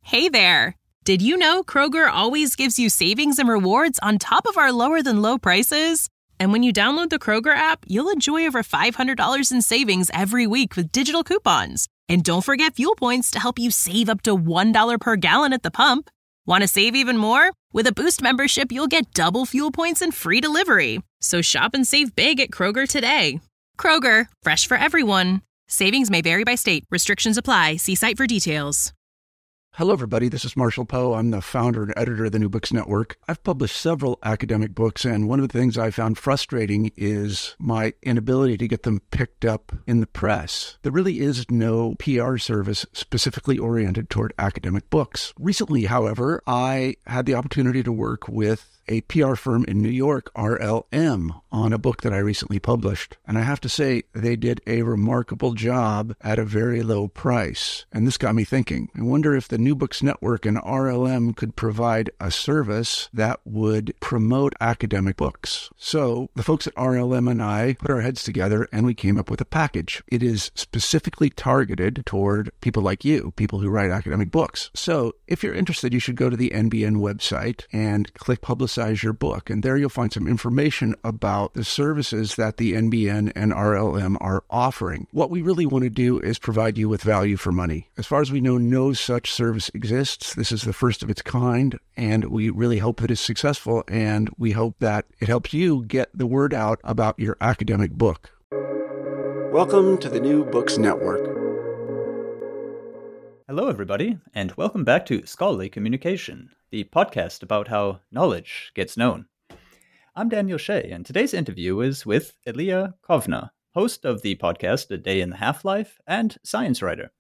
Hey there! Did you know Kroger always gives you savings and rewards on top of our lower-than-low prices? And when you download the Kroger app, you'll enjoy over $500 in savings every week with digital coupons. And don't forget fuel points to help you save up to $1 per gallon at the pump. Want to save even more? With a Boost membership, you'll get double fuel points and free delivery. So shop and save big at Kroger today. Kroger, fresh for everyone. Savings may vary by state. Restrictions apply. See site for details. Hello, everybody. This is Marshall Poe. I'm the founder and editor of the New Books Network. I've published several academic books, and one of the things I found frustrating is my inability to get them picked up in the press. There really is no PR service specifically oriented toward academic books. Recently, however, I had the opportunity to work with a PR firm in New York, RLM, on a book that I recently published. And I have to say, they did a remarkable job at a very low price. And this got me thinking. I wonder if the New Books Network and RLM could provide a service that would promote academic books. So the folks at RLM and I put our heads together and we came up with a package. It is specifically targeted toward people like you, people who write academic books. So if you're interested, you should go to the NBN website and click Publicize Your Book. And there you'll find some information about the services that the NBN and RLM are offering. What we really want to do is provide you with value for money. As far as we know, no such service exists. This is the first of its kind, and we really hope that it's successful, and we hope that it helps you get the word out about your academic book. Welcome to the New Books Network. Hello, everybody, and welcome back to Scholarly Communication, the podcast about how knowledge gets known. I'm Daniel Shea, and today's interview is with Ilya Kovner, host of the podcast A Day in the Half-Life and science writer.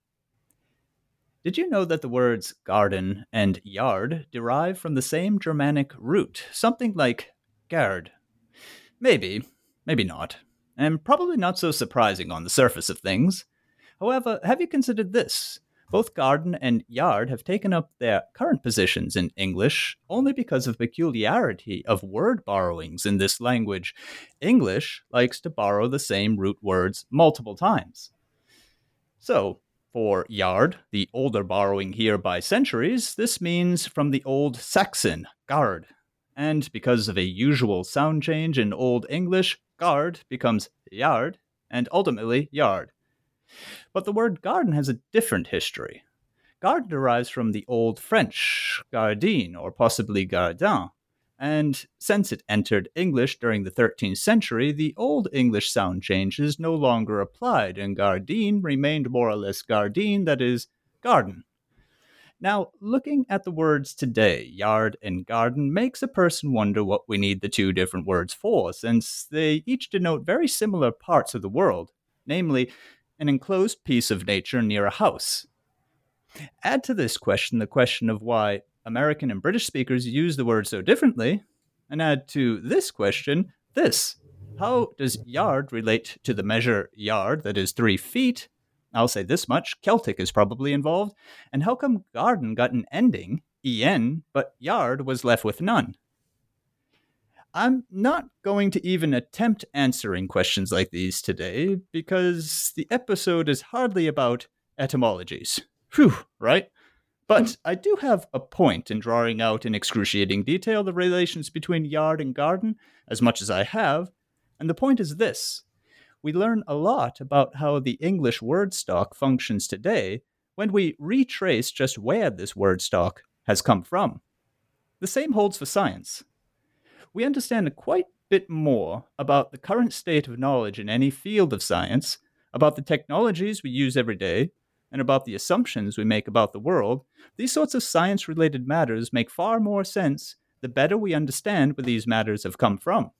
Did you know that the words garden and yard derive from the same Germanic root, something like gard? Maybe, maybe not, and probably not so surprising on the surface of things. However, have you considered this? Both garden and yard have taken up their current positions in English only because of peculiarity of word borrowings in this language. English likes to borrow the same root words multiple times. So, for yard, the older borrowing here by centuries, this means from the Old Saxon, gard. And because of a usual sound change in Old English, gard becomes yard, and ultimately yard. But the word garden has a different history. Garden derives from the Old French, gardine, or possibly gardin, and since it entered English during the 13th century, the Old English sound changes no longer applied, and gardine remained more or less gardine, that is, garden. Now, looking at the words today, yard and garden, makes a person wonder what we need the two different words for, since they each denote very similar parts of the world, namely, an enclosed piece of nature near a house. Add to this question the question of why American and British speakers use the word so differently, and add to this question this. How does yard relate to the measure yard, that is 3 feet? I'll say this much, Celtic is probably involved. And how come garden got an ending, en, but yard was left with none? I'm not going to even attempt answering questions like these today, because the episode is hardly about etymologies. Phew, right? But I do have a point in drawing out in excruciating detail the relations between yard and garden, as much as I have, and the point is this. We learn a lot about how the English word stock functions today when we retrace just where this word stock has come from. The same holds for science. We understand quite a bit more about the current state of knowledge in any field of science, about the technologies we use every day, and about the assumptions we make about the world. These sorts of science-related matters make far more sense the better we understand where these matters have come from.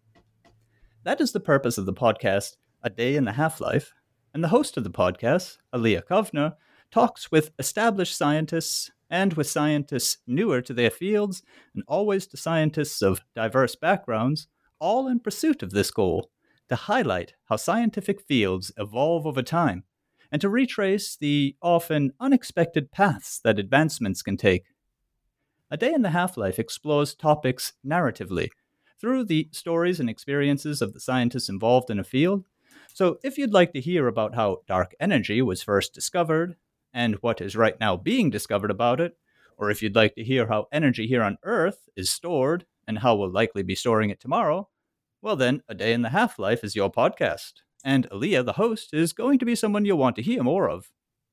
That is the purpose of the podcast, A Day in the Half-Life, and the host of the podcast, Ilya Kovner, talks with established scientists and with scientists newer to their fields, and always to scientists of diverse backgrounds, all in pursuit of this goal, to highlight how scientific fields evolve over time, and to retrace the often unexpected paths that advancements can take. A Day in the Half-Life explores topics narratively, through the stories and experiences of the scientists involved in a field. So if you'd like to hear about how dark energy was first discovered, and what is right now being discovered about it, or if you'd like to hear how energy here on Earth is stored and how we'll likely be storing it tomorrow, well then, A Day in the Half-Life is your podcast. And Aaliyah, the host, is going to be someone you'll want to hear more of.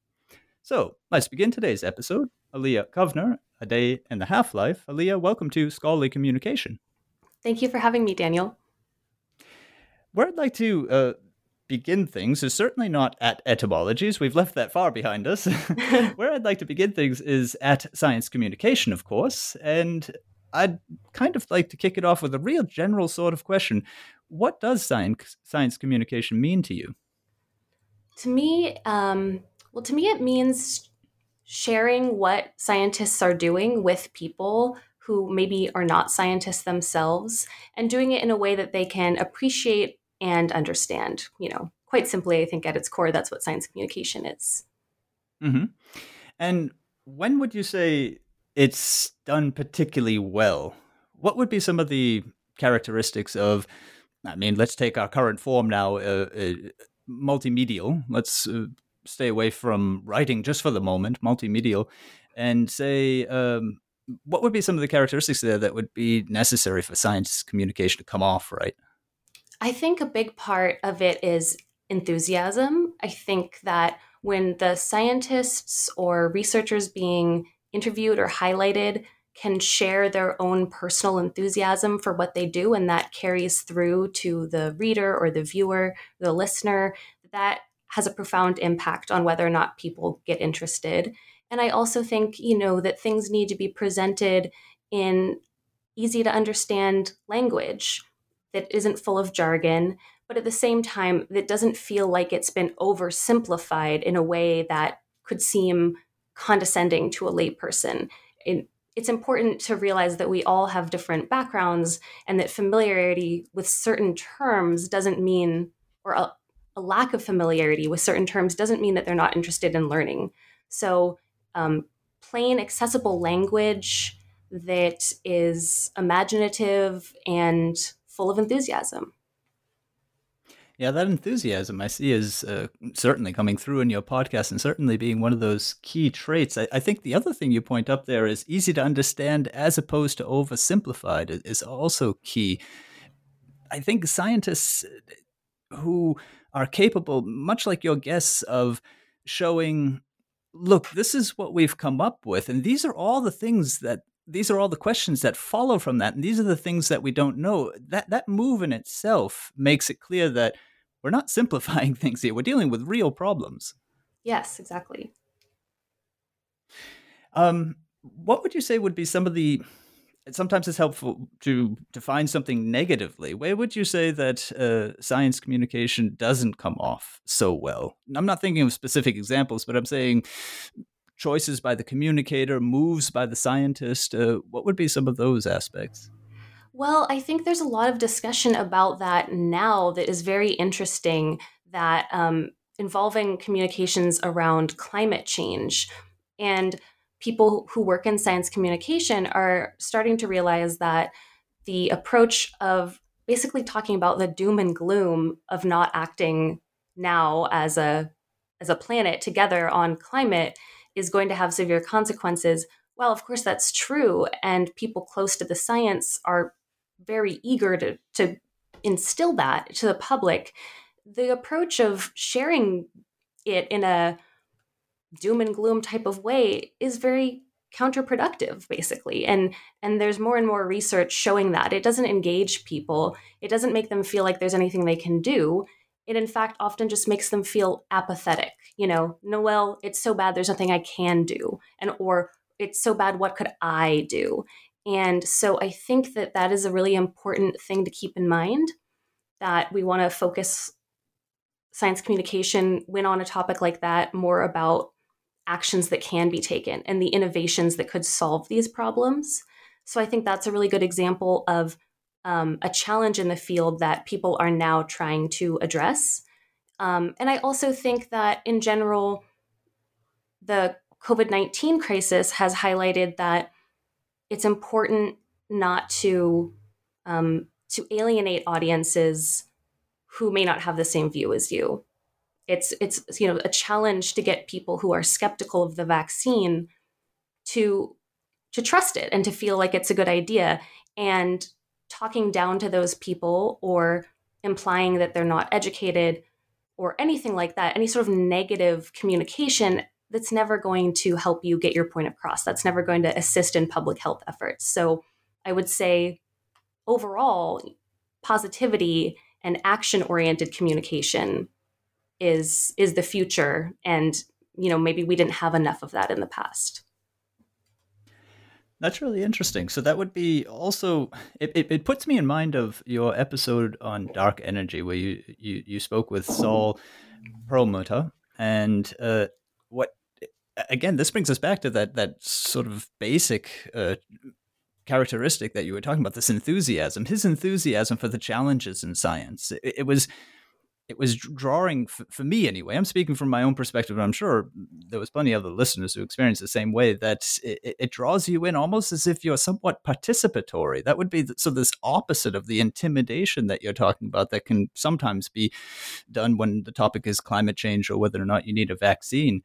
So, let's begin today's episode. Aaliyah Kovner, A Day in the Half-Life. Aaliyah, welcome to Scholarly Communication. Thank you for having me, Daniel. Where I'd like to begin things is certainly not at etymologies. We've left that far behind us. Where I'd like to begin things is at science communication, of course. And I'd kind of like to kick it off with a real general sort of question. What does science communication mean to you? To me, it means sharing what scientists are doing with people who maybe are not scientists themselves, and doing it in a way that they can appreciate and understand. Quite simply, I think at its core, that's what science communication is. Mm-hmm. And when would you say it's done particularly well? What would be some of the characteristics of, let's take our current form now, multimedial. Let's stay away from writing just for the moment, multimedial, and say, what would be some of the characteristics there that would be necessary for science communication to come off right? I think a big part of it is enthusiasm. I think that when the scientists or researchers being interviewed or highlighted can share their own personal enthusiasm for what they do, and that carries through to the reader or the viewer, the listener, that has a profound impact on whether or not people get interested. And I also think, that things need to be presented in easy to understand language that isn't full of jargon, but at the same time, that doesn't feel like it's been oversimplified in a way that could seem condescending to a layperson. It's important to realize that we all have different backgrounds, and that familiarity with certain terms doesn't mean, or a lack of familiarity with certain terms doesn't mean that they're not interested in learning. So plain, accessible language that is imaginative and full of enthusiasm. Yeah, that enthusiasm I see is certainly coming through in your podcast, and certainly being one of those key traits. I think the other thing you point up there is easy to understand as opposed to oversimplified is also key. I think scientists who are capable, much like your guests, of showing, look, this is what we've come up with, and these are all the questions that follow from that, and these are the things that we don't know. That move in itself makes it clear that we're not simplifying things here. We're dealing with real problems. Yes, exactly. What would you say would be some of the... Sometimes it's helpful to define something negatively. Where would you say that science communication doesn't come off so well? I'm not thinking of specific examples, but I'm saying choices by the communicator, moves by the scientist. What would be some of those aspects? Well, I think there's a lot of discussion about that now that is very interesting, that involving communications around climate change. And people who work in science communication are starting to realize that the approach of basically talking about the doom and gloom of not acting now as a planet together on climate is going to have severe consequences. Well, of course, that's true. And people close to the science are very eager to instill that to the public. The approach of sharing it in a doom and gloom type of way is very counterproductive, basically. And there's more and more research showing that it doesn't engage people. It doesn't make them feel like there's anything they can do. It, in fact, often just makes them feel apathetic. No, well, it's so bad, there's nothing I can do. Or it's so bad, what could I do? And so I think that is a really important thing to keep in mind, that we want to focus science communication, when on a topic like that, more about actions that can be taken and the innovations that could solve these problems. So I think that's a really good example of a challenge in the field that people are now trying to address. And I also think that in general, the COVID-19 crisis has highlighted that it's important not to alienate audiences who may not have the same view as you. It's a challenge to get people who are skeptical of the vaccine to trust it and to feel like it's a good idea. And talking down to those people or implying that they're not educated or anything like that, any sort of negative communication, that's never going to help you get your point across. That's never going to assist in public health efforts. So I would say overall, positivity and action-oriented communication is the future. And, maybe we didn't have enough of that in the past. That's really interesting. So that would be also, it puts me in mind of your episode on dark energy, where you spoke with Saul Perlmutter, and again, this brings us back to that sort of basic characteristic that you were talking about, this enthusiasm, his enthusiasm for the challenges in science. It was drawing, for me anyway, I'm speaking from my own perspective, and I'm sure there was plenty of other listeners who experienced the same way, that it draws you in almost as if you're somewhat participatory. That would be this opposite of the intimidation that you're talking about that can sometimes be done when the topic is climate change or whether or not you need a vaccine.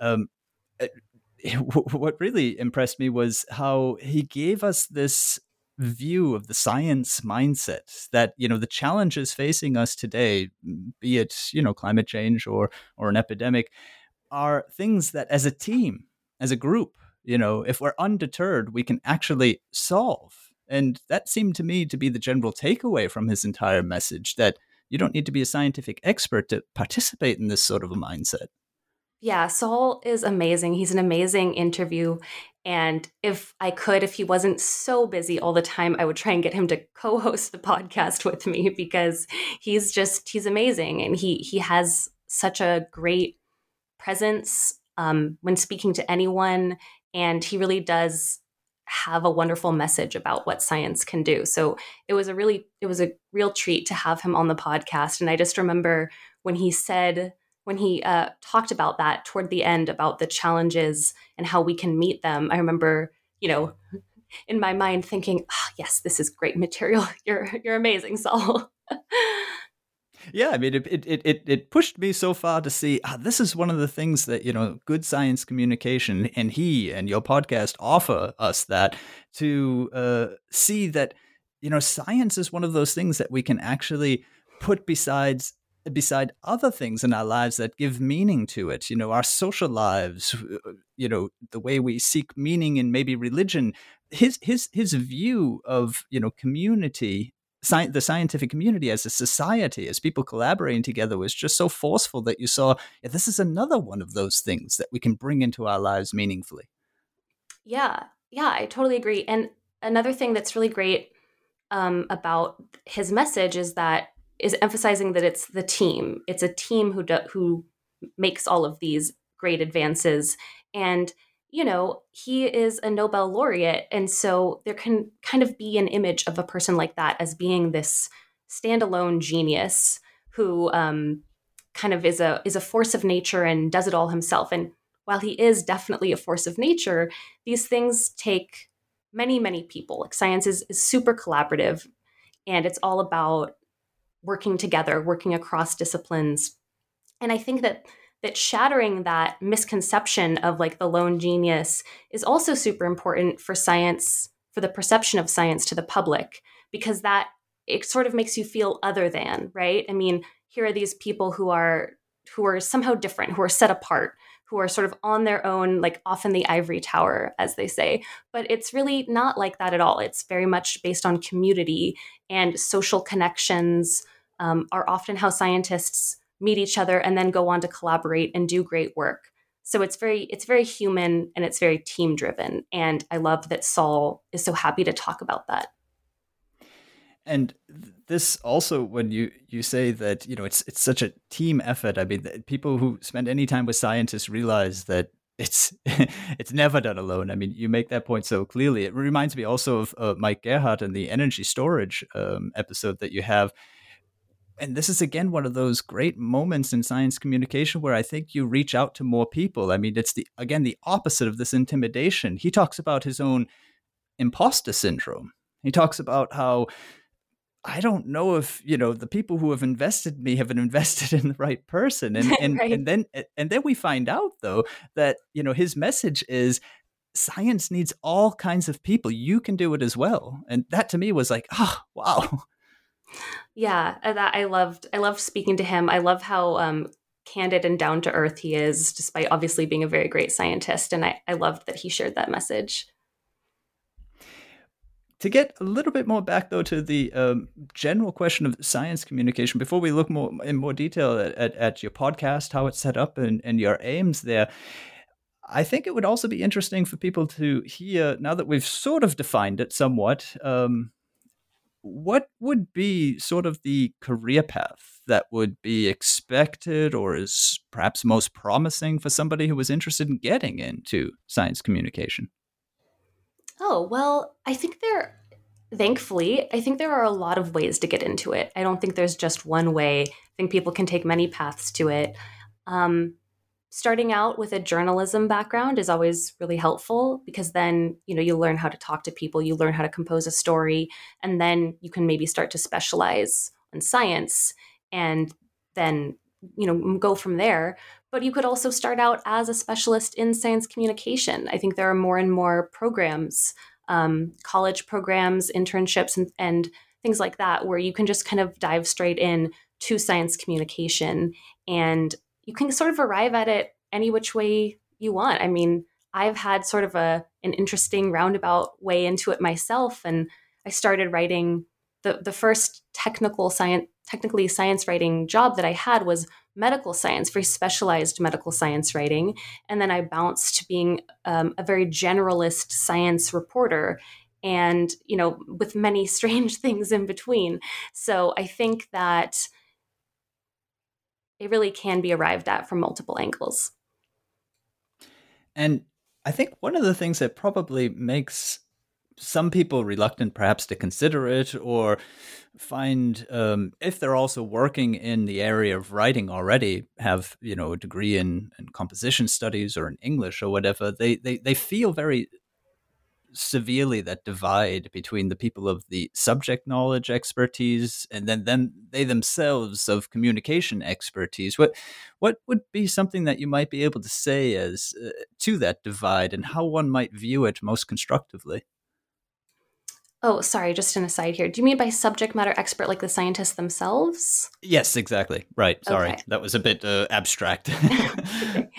What really impressed me was how he gave us this view of the science mindset that, the challenges facing us today, be it, climate change or an epidemic, are things that as a team, as a group, if we're undeterred, we can actually solve. And that seemed to me to be the general takeaway from his entire message, that you don't need to be a scientific expert to participate in this sort of a mindset. Yeah, Saul is amazing. He's an amazing interview. And if he wasn't so busy all the time, I would try and get him to co-host the podcast with me, because he's amazing. And he has such a great presence when speaking to anyone. And he really does have a wonderful message about what science can do. So it was a real treat to have him on the podcast. And I just remember when he talked about that toward the end, about the challenges and how we can meet them, I remember, in my mind thinking, yes, this is great material. You're amazing, Saul. Yeah, I mean, it pushed me so far to see this is one of the things that, good science communication and he and your podcast offer us, that to see that, science is one of those things that we can actually put beside other things in our lives that give meaning to it, our social lives, the way we seek meaning in maybe religion. His view of, community, the scientific community as a society, as people collaborating together, was just so forceful that you saw, this is another one of those things that we can bring into our lives meaningfully. Yeah, I totally agree. And another thing that's really great about his message is emphasizing that it's the team. It's a team who makes all of these great advances. And, he is a Nobel laureate. And so there can kind of be an image of a person like that as being this standalone genius who kind of is a force of nature and does it all himself. And while he is definitely a force of nature, these things take many, many people. Like, science is super collaborative, and it's all about working together, working across disciplines. And I think that shattering that misconception of like the lone genius is also super important for science, for the perception of science to the public, because that it sort of makes you feel other than, right? I mean, here are these people who are somehow different, who are set apart, who are sort of on their own, like off in the ivory tower, as they say. But it's really not like that at all. It's very much based on community, and social connections are often how scientists meet each other and then go on to collaborate and do great work. So it's very human, and it's very team driven. And I love that Saul is so happy to talk about that. And this also, when you say that, it's such a team effort. I mean, people who spend any time with scientists realize that it's never done alone. I mean, you make that point so clearly. It reminds me also of Mike Gerhardt and the energy storage episode that you have. And this is, again, one of those great moments in science communication where I think you reach out to more people. I mean, it's the opposite of this intimidation. He talks about his own imposter syndrome. He talks about how I don't know if, the people who have invested in me have invested in the right person. And Right. and then we find out though that, his message is science needs all kinds of people. You can do it as well. And that to me was like, oh, wow. Yeah, that I loved speaking to him. I love how candid and down to earth he is, despite obviously being a very great scientist. And I loved that he shared that message. To get a little bit more back, though, to the general question of science communication, before we look in more detail at your podcast, how it's set up, and your aims there, I think it would also be interesting for people to hear, now that we've sort of defined it somewhat, what would be sort of the career path that would be expected or is perhaps most promising for somebody who was interested in getting into science communication? Oh, well, thankfully, I think there are a lot of ways to get into it. I don't think there's just one way. I think people can take many paths to it. Starting out with a journalism background is always really helpful because then, you learn how to talk to people, you learn how to compose a story, and then you can maybe start to specialize in science and then, go from there. But you could also start out as a specialist in science communication. I think there are more and more programs, college programs, internships, and things like that, where you can just kind of dive straight in to science communication, and you can sort of arrive at it any which way you want. I mean, I've had sort of an interesting roundabout way into it myself, and I started writing the first technically science writing job that I had was medical science, very specialized medical science writing. And then I bounced to being a very generalist science reporter and, with many strange things in between. So I think that it really can be arrived at from multiple angles. And I think one of the things that probably makes some people reluctant perhaps to consider it or find, if they're also working in the area of writing already, have, a degree in composition studies or in English or whatever, they feel very severely that divide between the people of the subject knowledge expertise and then they themselves of communication expertise. What would be something that you might be able to say as to that divide and how one might view it most constructively? Oh, sorry, just an aside here. Do you mean by subject matter expert like the scientists themselves? Yes, exactly. Right. Sorry. Okay. That was a bit abstract. Okay.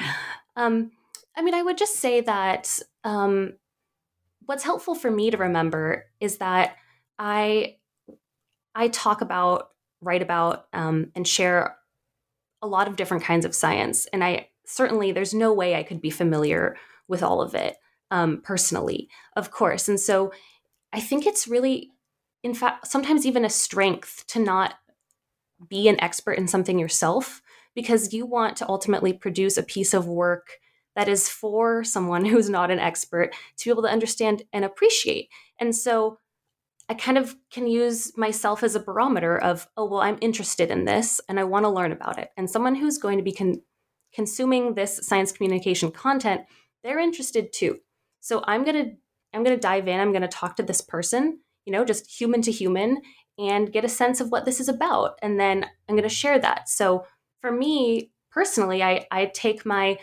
I mean, I would just say that what's helpful for me to remember is that I talk about, write about, and share a lot of different kinds of science. And there's no way I could be familiar with all of it personally, of course. And so I think it's really, in fact, sometimes even a strength to not be an expert in something yourself, because you want to ultimately produce a piece of work that is for someone who's not an expert to be able to understand and appreciate. And so I kind of can use myself as a barometer of, oh, well, I'm interested in this and I want to learn about it. And someone who's going to be consuming this science communication content, they're interested too. So I'm going to dive in. I'm going to talk to this person, just human to human, and get a sense of what this is about. And then I'm going to share that. So for me personally, I take my,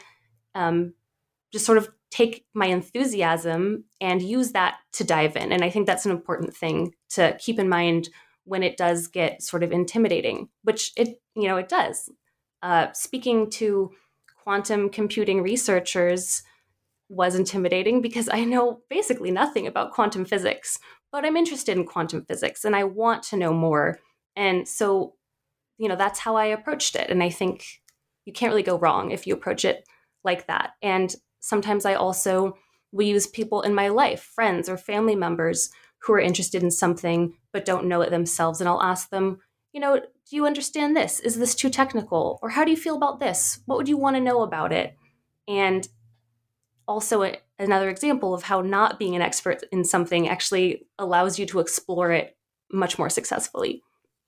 just sort of take my enthusiasm and use that to dive in. And I think that's an important thing to keep in mind when it does get sort of intimidating, which it does. Speaking to quantum computing researchers was intimidating because I know basically nothing about quantum physics, but I'm interested in quantum physics and I want to know more. And so, that's how I approached it. And I think you can't really go wrong if you approach it like that. And sometimes I also will use people in my life, friends or family members who are interested in something but don't know it themselves. And I'll ask them, do you understand this? Is this too technical? Or how do you feel about this? What would you want to know about it? And also another example of how not being an expert in something actually allows you to explore it much more successfully.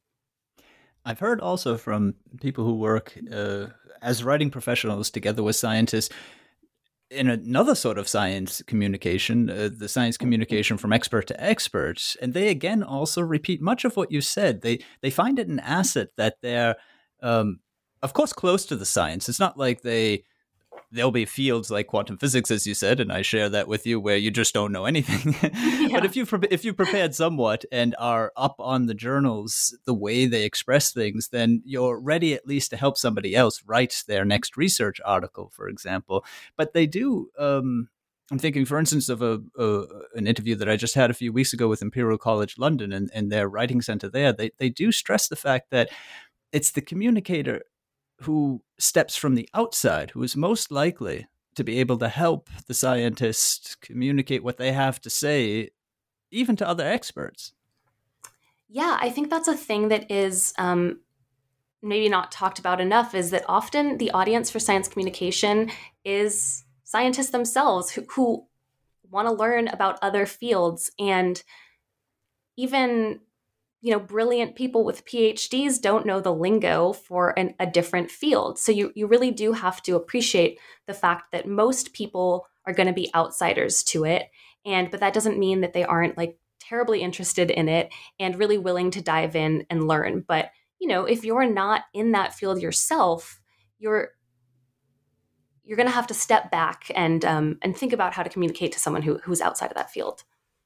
I've heard also from people who work as writing professionals together with scientists, in another sort of science communication, the science communication from expert to expert, and they again also repeat much of what you said. They find it an asset that they're, of course, close to the science. It's not like there'll be fields like quantum physics, as you said, and I share that with you, where you just don't know anything. Yeah. But if you've prepared somewhat and are up on the journals, the way they express things, then you're ready at least to help somebody else write their next research article, for example. But they do. I'm thinking, for instance, of an interview that I just had a few weeks ago with Imperial College London and their writing center there. They do stress the fact that it's the communicator who steps from the outside who is most likely to be able to help the scientist communicate what they have to say, even to other experts. Yeah, I think that's a thing that is maybe not talked about enough, is that often the audience for science communication is scientists themselves who want to learn about other fields. And even brilliant people with PhDs don't know the lingo for a different field. So you really do have to appreciate the fact that most people are going to be outsiders to it. But that doesn't mean that they aren't like terribly interested in it and really willing to dive in and learn. But, if you're not in that field yourself, you're going to have to step back and think about how to communicate to someone who's outside of that field.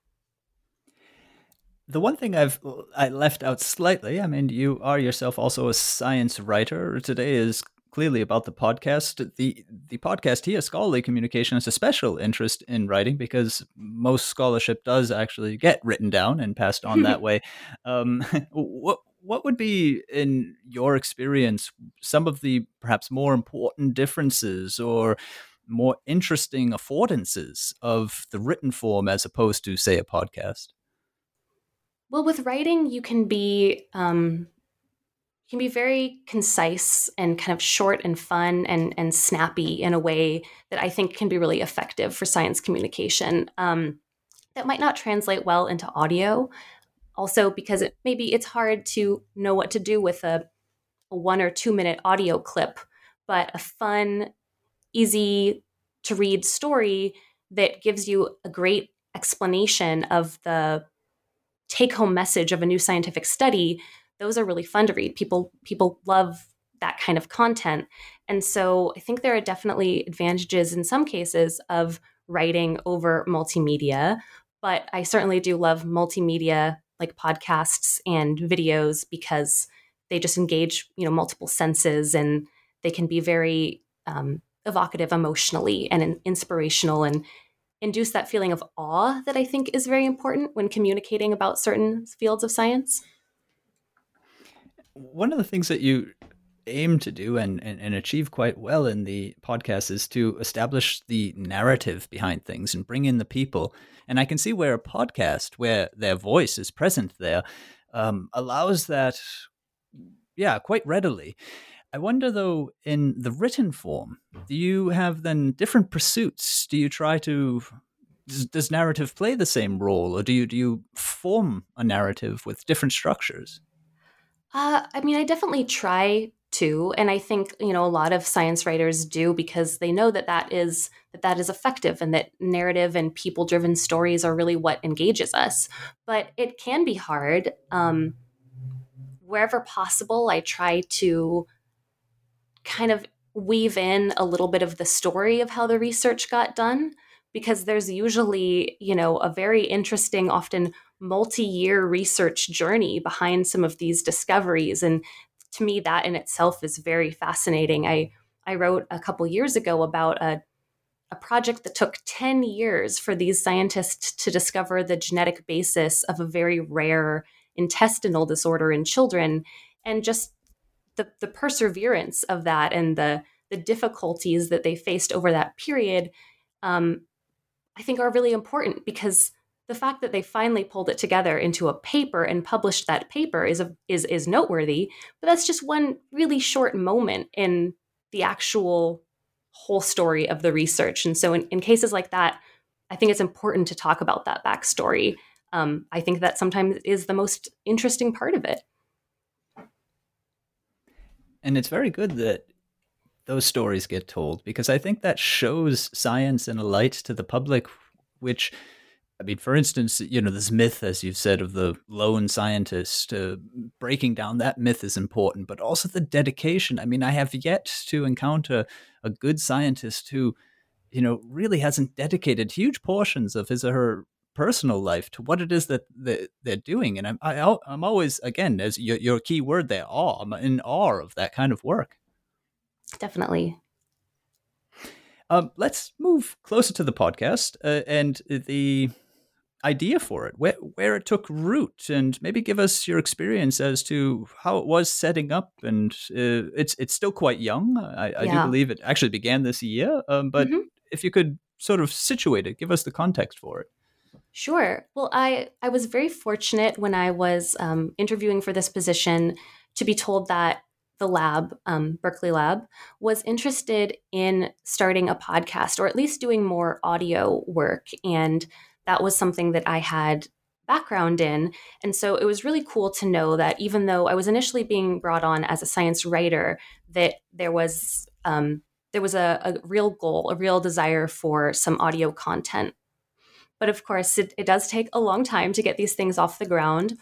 The one thing I left out slightly, I mean, you are yourself also a science writer. Today is clearly about the podcast. The podcast here, Scholarly Communication, has a special interest in writing because most scholarship does actually get written down and passed on that way. What would be, in your experience, some of the perhaps more important differences or more interesting affordances of the written form as opposed to, say, a podcast? Well, with writing, you can be very concise and kind of short and fun and snappy in a way that I think can be really effective for science communication. That might not translate well into audio, also because it's hard to know what to do with a 1 or 2 minute audio clip, but a fun, easy to read story that gives you a great explanation of the take-home message of a new scientific study, those are really fun to read. People love that kind of content. And so I think there are definitely advantages in some cases of writing over multimedia, but I certainly do love multimedia like podcasts and videos because they just engage, multiple senses, and they can be very evocative emotionally and inspirational and induce that feeling of awe that I think is very important when communicating about certain fields of science. One of the things that you aim to do and achieve quite well in the podcast is to establish the narrative behind things and bring in the people. And I can see where a podcast, where their voice is present there, allows that, quite readily. I wonder, though, in the written form, do you have then different pursuits? Do you try to, does narrative play the same role, or do you form a narrative with different structures? I definitely try to, and I think a lot of science writers do because they know that is effective, and that narrative and people-driven stories are really what engages us. But it can be hard. Wherever possible, I try to kind of weave in a little bit of the story of how the research got done, because there's usually, a very interesting, often multi-year research journey behind some of these discoveries. And to me, that in itself is very fascinating. I wrote a couple years ago about a project that took 10 years for these scientists to discover the genetic basis of a very rare intestinal disorder in children. And just the perseverance of that and the difficulties that they faced over that period, I think are really important, because the fact that they finally pulled it together into a paper and published that paper is noteworthy. But that's just one really short moment in the actual whole story of the research. And so in cases like that, I think it's important to talk about that backstory. I think that sometimes is the most interesting part of it. And it's very good that those stories get told, because I think that shows science in a light to the public, which, I mean, for instance, this myth, as you've said, of the lone scientist, breaking down that myth is important, but also the dedication. I mean, I have yet to encounter a good scientist who, really hasn't dedicated huge portions of his or her personal life to what it is that they're doing. And I'm always, again, as your key word there, awe. I'm in awe of that kind of work. Definitely. Let's move closer to the podcast and the idea for it, where it took root, and maybe give us your experience as to how it was setting up. And it's still quite young. I do believe it actually began this year, but if you could sort of situate it, give us the context for it. Sure. Well, I was very fortunate when I was interviewing for this position to be told that the lab, Berkeley Lab, was interested in starting a podcast, or at least doing more audio work. And that was something that I had background in. And so it was really cool to know that even though I was initially being brought on as a science writer, that there was a real goal, a real desire for some audio content. But of course, it does take a long time to get these things off the ground.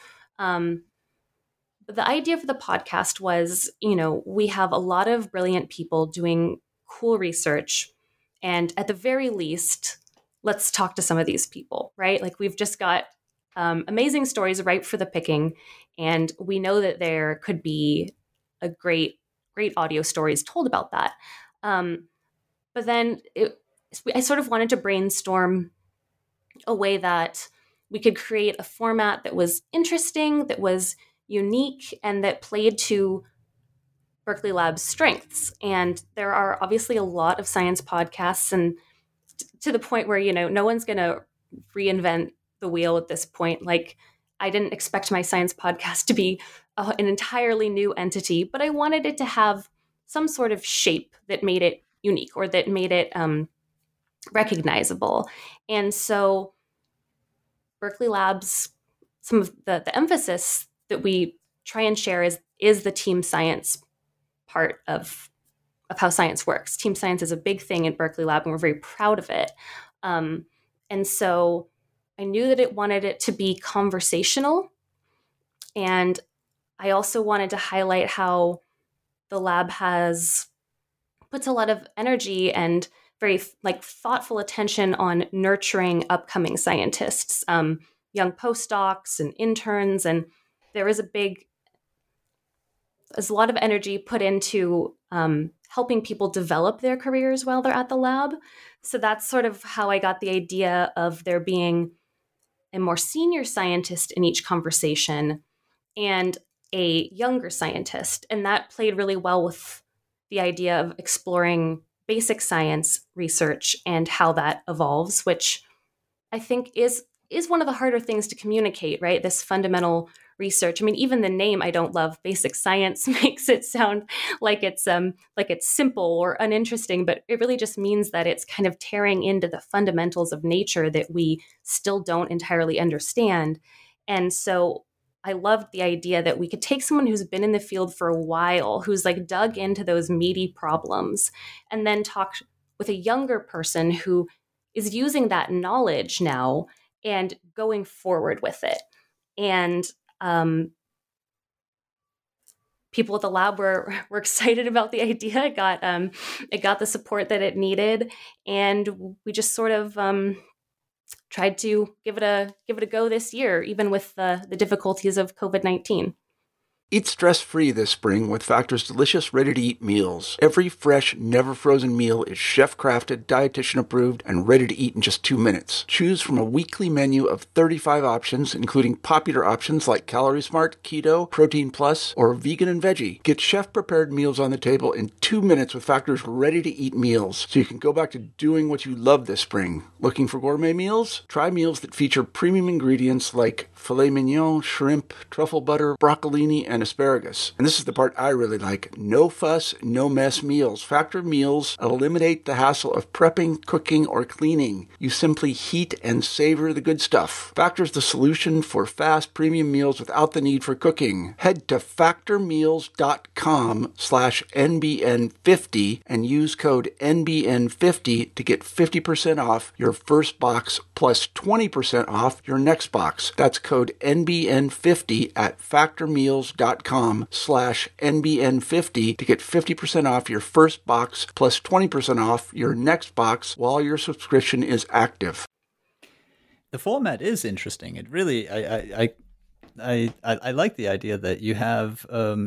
The idea for the podcast was, we have a lot of brilliant people doing cool research. And at the very least, let's talk to some of these people, right? Like, we've just got amazing stories ripe for the picking. And we know that there could be a great audio stories told about that. But then I sort of wanted to brainstorm a way that we could create a format that was interesting, that was unique, and that played to Berkeley Lab's strengths. And there are obviously a lot of science podcasts, and to the point where, no one's going to reinvent the wheel at this point. Like, I didn't expect my science podcast to be an entirely new entity, but I wanted it to have some sort of shape that made it unique, or that made it recognizable. And so Berkeley Labs, some of the emphasis that we try and share is the team science part of how science works. Team science is a big thing in Berkeley Lab, and we're very proud of it. And so I knew that it wanted it to be conversational. And I also wanted to highlight how the lab puts a lot of energy and very thoughtful attention on nurturing upcoming scientists, young postdocs and interns. And there's a lot of energy put into helping people develop their careers while they're at the lab. So that's sort of how I got the idea of there being a more senior scientist in each conversation and a younger scientist. And that played really well with the idea of exploring basic science research and how that evolves, which I think is one of the harder things to communicate, right? This fundamental research. I mean, even the name I don't love, basic science, makes it sound like it's simple or uninteresting, but it really just means that it's kind of tearing into the fundamentals of nature that we still don't entirely understand. And so I loved the idea that we could take someone who's been in the field for a while, who's dug into those meaty problems, and then talk with a younger person who is using that knowledge now and going forward with it. And people at the lab were excited about the idea. It got the support that it needed, and we just sort of tried to give it a go this year, even with the difficulties of COVID-19. Eat stress-free this spring with Factor's delicious, ready-to-eat meals. Every fresh, never-frozen meal is chef-crafted, dietitian-approved, and ready to eat in just 2 minutes. Choose from a weekly menu of 35 options, including popular options like Calorie Smart, Keto, Protein Plus, or Vegan and Veggie. Get chef-prepared meals on the table in 2 minutes with Factor's ready-to-eat meals, so you can go back to doing what you love this spring. Looking for gourmet meals? Try meals that feature premium ingredients like filet mignon, shrimp, truffle butter, broccolini, and and asparagus. And this is the part I really like. No fuss, no mess meals. Factor meals eliminate the hassle of prepping, cooking, or cleaning. You simply heat and savor the good stuff. Factor's the solution for fast premium meals without the need for cooking. Head to factormeals.com/NBN50 and use code NBN50 to get 50% off your first box plus 20% off your next box. That's code NBN50 at factormeals.com/NBN50 to get 50% off your first box plus 20% off your next box while your subscription is active. The format is interesting. It really, I like the idea that you have.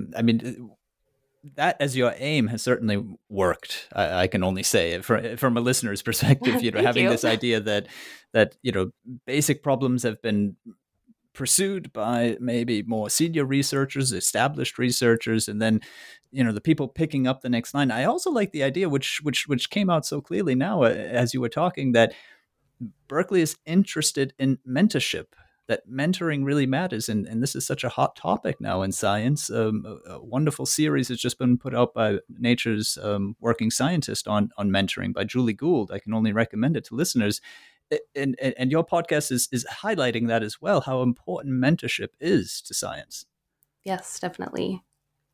That as your aim has certainly worked. I can only say from a listener's perspective. Having this idea that basic problems have been pursued by maybe more senior researchers, established researchers, and then the people picking up the next line. I also like the idea, which came out so clearly now as you were talking, that Berkeley is interested in mentorship, that mentoring really matters. And this is such a hot topic now in science. A wonderful series has just been put out by Nature's Working Scientist on mentoring by Julie Gould. I can only recommend it to listeners. And your podcast is highlighting that as well, how important mentorship is to science. Yes, definitely.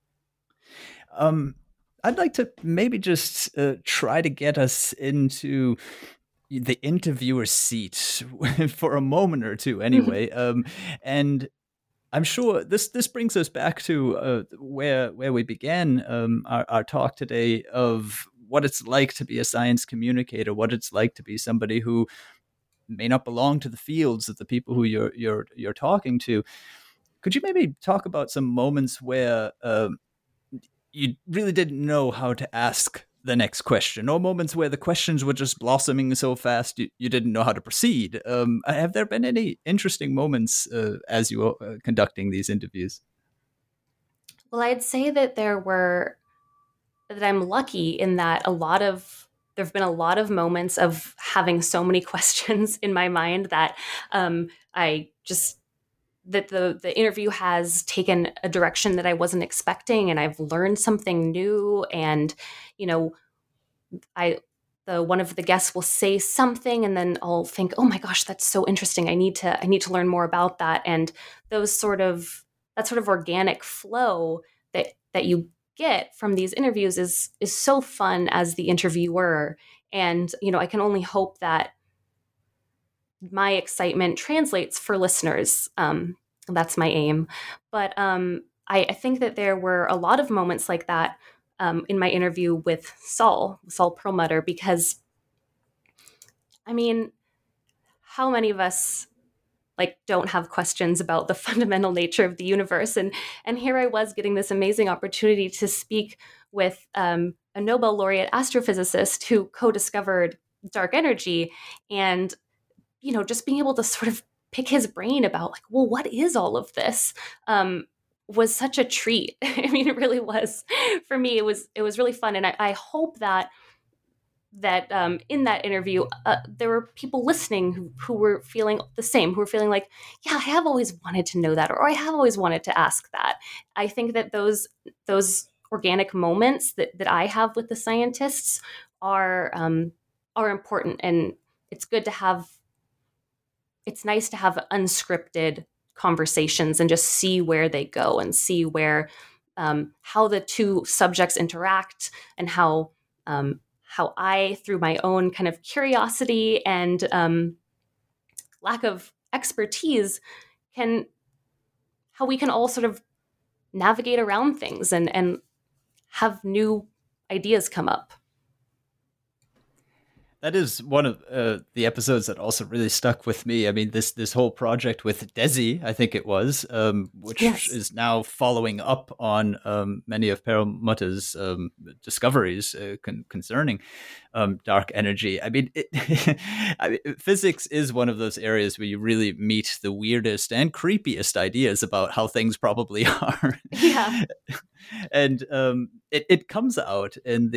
I'd like to maybe just try to get us into the interviewer's seat for a moment or two anyway. And I'm sure this brings us back to where we began our talk today, of what it's like to be a science communicator, what it's like to be somebody who may not belong to the fields of the people who you're talking to. Could you maybe talk about some moments where you really didn't know how to ask the next question, or moments where the questions were just blossoming so fast you didn't know how to proceed? Have there been any interesting moments as you were conducting these interviews? Well, I'd say that that I'm lucky in that there've been a lot of moments of having so many questions in my mind that the interview has taken a direction that I wasn't expecting, and I've learned something new. And, one of the guests will say something, and then I'll think, oh my gosh, that's so interesting. I need to learn more about that. And that sort of organic flow that you get from these interviews is so fun as the interviewer. And, I can only hope that my excitement translates for listeners. That's my aim. But I think that there were a lot of moments like that in my interview with Saul Perlmutter, because, how many of us don't have questions about the fundamental nature of the universe? And here I was getting this amazing opportunity to speak with a Nobel laureate astrophysicist who co-discovered dark energy, and just being able to sort of pick his brain about what is all of this was such a treat. It really was. For me, it was really fun. And I hope that in that interview, there were people listening who were feeling the same, who were feeling like, yeah, I have always wanted to know that, or I have always wanted to ask that. I think that those organic moments that I have with the scientists are important, and it's nice to have unscripted conversations and just see where they go, and see where how the two subjects interact, and how I, through my own kind of curiosity and lack of expertise, how we can all sort of navigate around things and have new ideas come up. That is one of the episodes that also really stuck with me. This whole project with Desi, I think it was, which is now following up on many of Perlmutter's discoveries concerning dark energy. Physics is one of those areas where you really meet the weirdest and creepiest ideas about how things probably are. Yeah. And it comes out in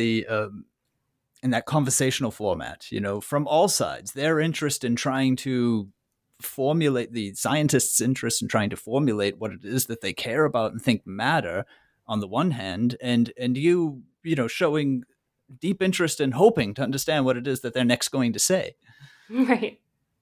that conversational format, from all sides, their interest in trying to formulate the scientists' interest in trying to formulate what it is that they care about and think matter on the one hand, and you showing deep interest in hoping to understand what it is that they're next going to say. Right.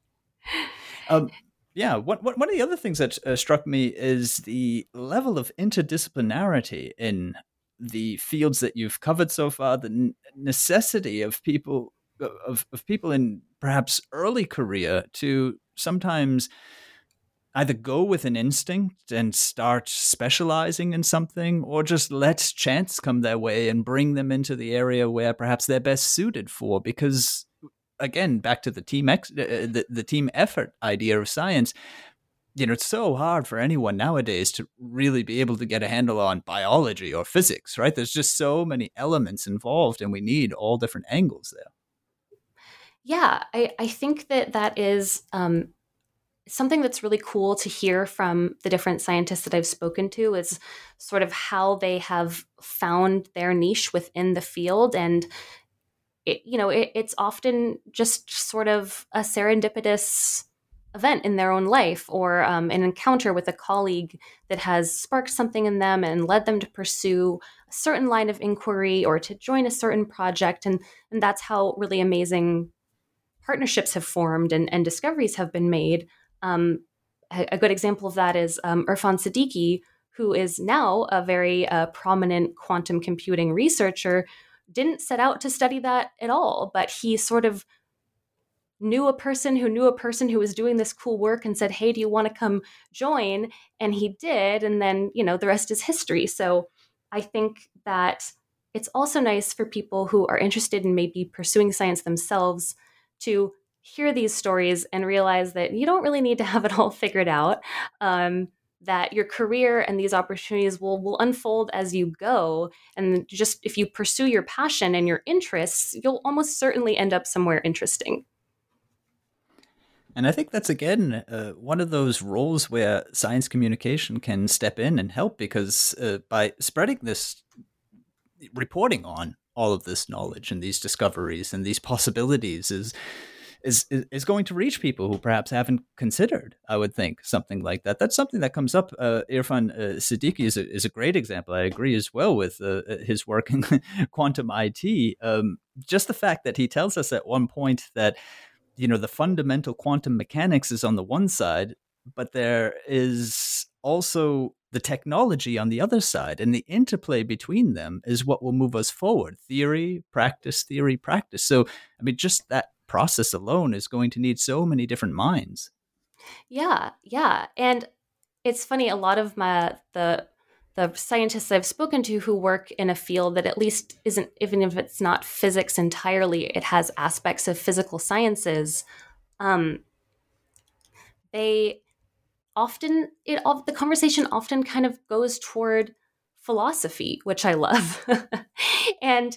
Yeah, one of the other things that struck me is the level of interdisciplinarity in the fields that you've covered so far, the necessity of people in perhaps early career to sometimes either go with an instinct and start specializing in something, or just let chance come their way and bring them into the area where perhaps they're best suited for. Because, again, back to the the team effort idea of science, it's so hard for anyone nowadays to really be able to get a handle on biology or physics, right? There's just so many elements involved, and we need all different angles there. Yeah, I think that is something that's really cool to hear from the different scientists that I've spoken to, is sort of how they have found their niche within the field. And it's often just sort of a serendipitous event in their own life, or an encounter with a colleague that has sparked something in them and led them to pursue a certain line of inquiry or to join a certain project. And that's how really amazing partnerships have formed and discoveries have been made. A good example of that is Irfan Siddiqui, who is now a very prominent quantum computing researcher, didn't set out to study that at all, but he sort of knew a person who was doing this cool work and said, hey, do you want to come join? And he did. And then, the rest is history. So I think that it's also nice for people who are interested in maybe pursuing science themselves to hear these stories and realize that you don't really need to have it all figured out, that your career and these opportunities will unfold as you go. And just if you pursue your passion and your interests, you'll almost certainly end up somewhere interesting. And I think that's, again, one of those roles where science communication can step in and help, because by spreading this, reporting on all of this knowledge and these discoveries and these possibilities is going to reach people who perhaps haven't considered, I would think, something like that. That's something that comes up. Irfan Siddiqui is a great example. I agree as well with his work in quantum IT. Just the fact that he tells us at one point that, the fundamental quantum mechanics is on the one side, but there is also the technology on the other side, and the interplay between them is what will move us forward. Theory, practice. So, just that process alone is going to need so many different minds. Yeah. And it's funny, a lot of the scientists I've spoken to who work in a field that at least isn't, even if it's not physics entirely, it has aspects of physical sciences. The conversation often kind of goes toward philosophy, which I love. And,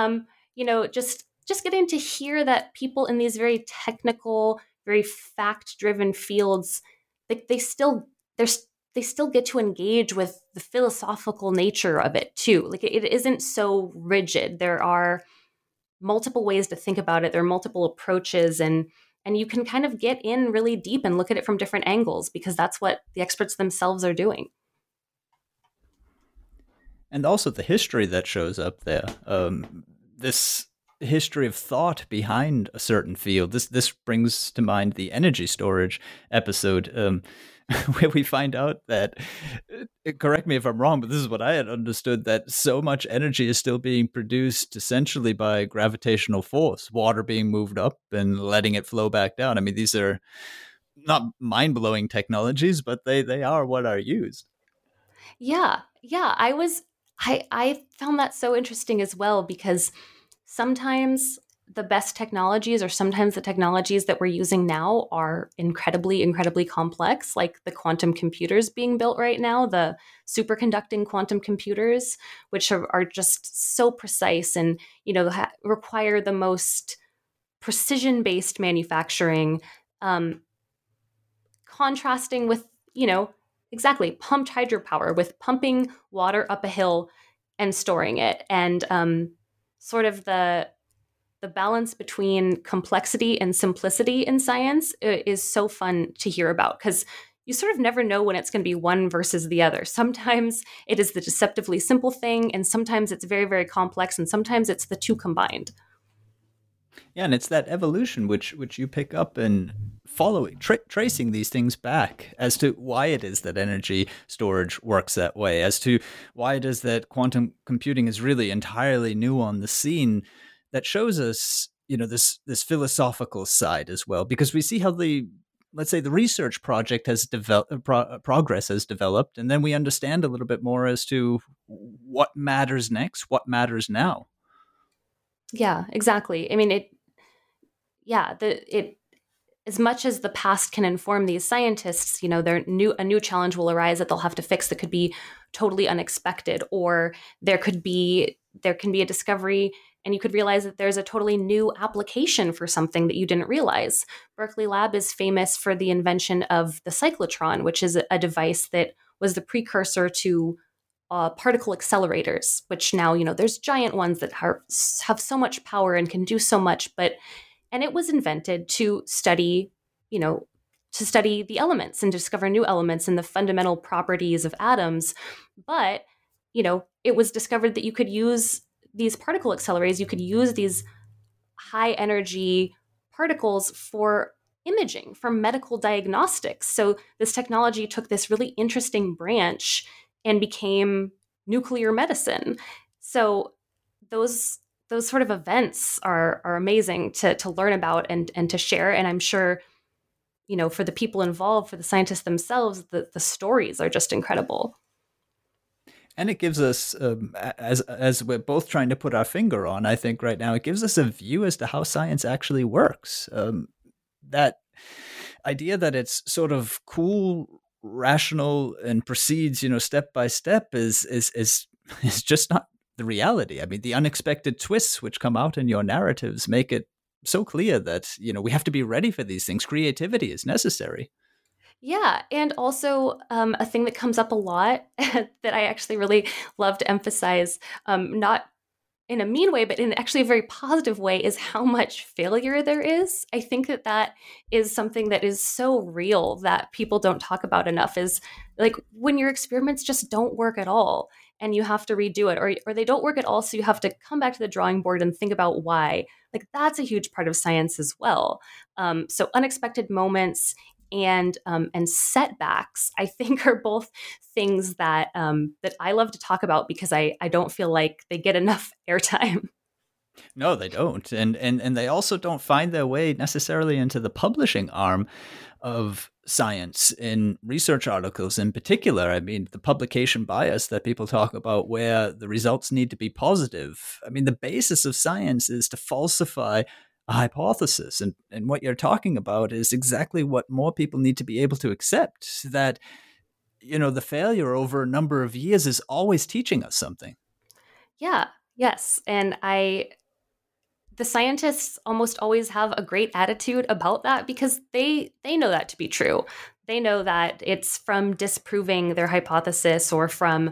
just getting to hear that people in these very technical, very fact-driven fields, they still get to engage with the philosophical nature of it too. Like, it isn't so rigid. There are multiple ways to think about it. There are multiple approaches, and you can kind of get in really deep and look at it from different angles, because that's what the experts themselves are doing. And also the history that shows up there. This history of thought behind a certain field. This brings to mind the energy storage episode, where we find out that, correct me if I'm wrong, but this is what I had understood, that so much energy is still being produced essentially by gravitational force, water being moved up and letting it flow back down. These are not mind-blowing technologies, but they are what are used. Yeah. I found that so interesting as well, because sometimes the best technologies, or sometimes the technologies that we're using now, are incredibly, incredibly complex, like the quantum computers being built right now, the superconducting quantum computers, which are just so precise and, require the most precision-based manufacturing, contrasting with, exactly, pumped hydropower, with pumping water up a hill and storing it. And sort of the the balance between complexity and simplicity in science is so fun to hear about, because you sort of never know when it's going to be one versus the other. Sometimes it is the deceptively simple thing, and sometimes it's very, very complex, and sometimes it's the two combined. Yeah, and it's that evolution which you pick up and following, tracing these things back as to why it is that energy storage works that way, as to why it is that quantum computing is really entirely new on the scene, that shows us, this philosophical side as well, because we see how let's say the research project has developed, progress has developed, and then we understand a little bit more as to what matters next, what matters now. Yeah, exactly. I mean, as much as the past can inform these scientists, a new challenge will arise that they'll have to fix that could be totally unexpected, or there can be a discovery and you could realize that there's a totally new application for something that you didn't realize. Berkeley Lab is famous for the invention of the cyclotron, which is a device that was the precursor to particle accelerators, which now, there's giant ones that have so much power and can do so much, and it was invented to study the elements and discover new elements and the fundamental properties of atoms. But, it was discovered that you could use these particle accelerators, you could use these high energy particles for imaging, for medical diagnostics. So this technology took this really interesting branch and became nuclear medicine. So those sort of events are amazing to learn about and to share. And I'm sure, for the people involved, for the scientists themselves, the stories are just incredible. And it gives us, as we're both trying to put our finger on, I think right now, it gives us a view as to how science actually works. That idea that it's sort of cool, rational, and proceeds, step by step is just not the reality. I mean, the unexpected twists which come out in your narratives make it so clear that, we have to be ready for these things. Creativity is necessary. Yeah. And also a thing that comes up a lot that I actually really love to emphasize, not in a mean way, but in actually a very positive way, is how much failure there is. I think that is something that is so real that people don't talk about enough, is like when your experiments just don't work at all and you have to redo it, or they don't work at all, so you have to come back to the drawing board and think about why. Like that's a huge part of science as well. So unexpected moments and setbacks, I think, are both things that that I love to talk about, because I don't feel like they get enough airtime. No, they don't, and they also don't find their way necessarily into the publishing arm of science in research articles in particular. I mean, the publication bias that people talk about, where the results need to be positive. I mean, the basis of science is to falsify a hypothesis. And what you're talking about is exactly what more people need to be able to accept, that, the failure over a number of years is always teaching us something. Yeah, yes. And the scientists almost always have a great attitude about that, because they know that to be true. They know that it's from disproving their hypothesis or from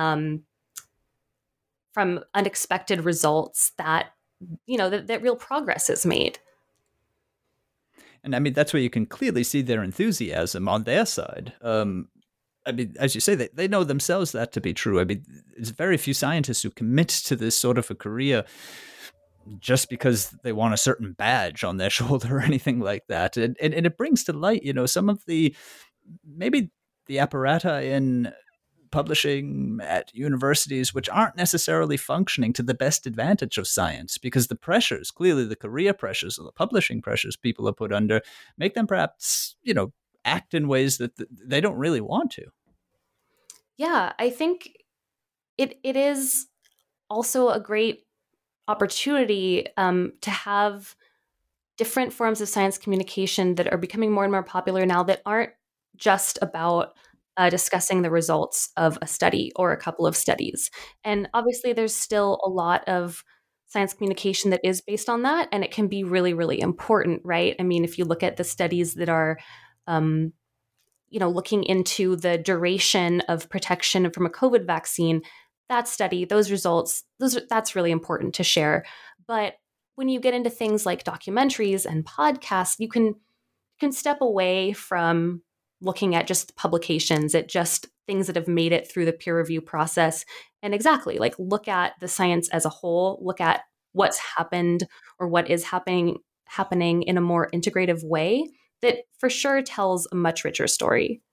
unexpected results that that real progress is made. And I mean, that's where you can clearly see their enthusiasm on their side. I mean, as you say, they know themselves that to be true. I mean, there's very few scientists who commit to this sort of a career just because they want a certain badge on their shoulder or anything like that. And it brings to light, some of maybe the apparata in publishing at universities which aren't necessarily functioning to the best advantage of science, because the pressures, clearly the career pressures or the publishing pressures people are put under, make them perhaps, act in ways that they don't really want to. Yeah, I think it is also a great opportunity to have different forms of science communication that are becoming more and more popular now, that aren't just about discussing the results of a study or a couple of studies. And obviously, there's still a lot of science communication that is based on that, and it can be really, really important, right? I mean, if you look at the studies that are, looking into the duration of protection from a COVID vaccine, that study, those results, that's really important to share. But when you get into things like documentaries and podcasts, you can step away from looking at just publications, at just things that have made it through the peer review process. And exactly, like look at the science as a whole, look at what's happened or what is happening in a more integrative way that for sure tells a much richer story.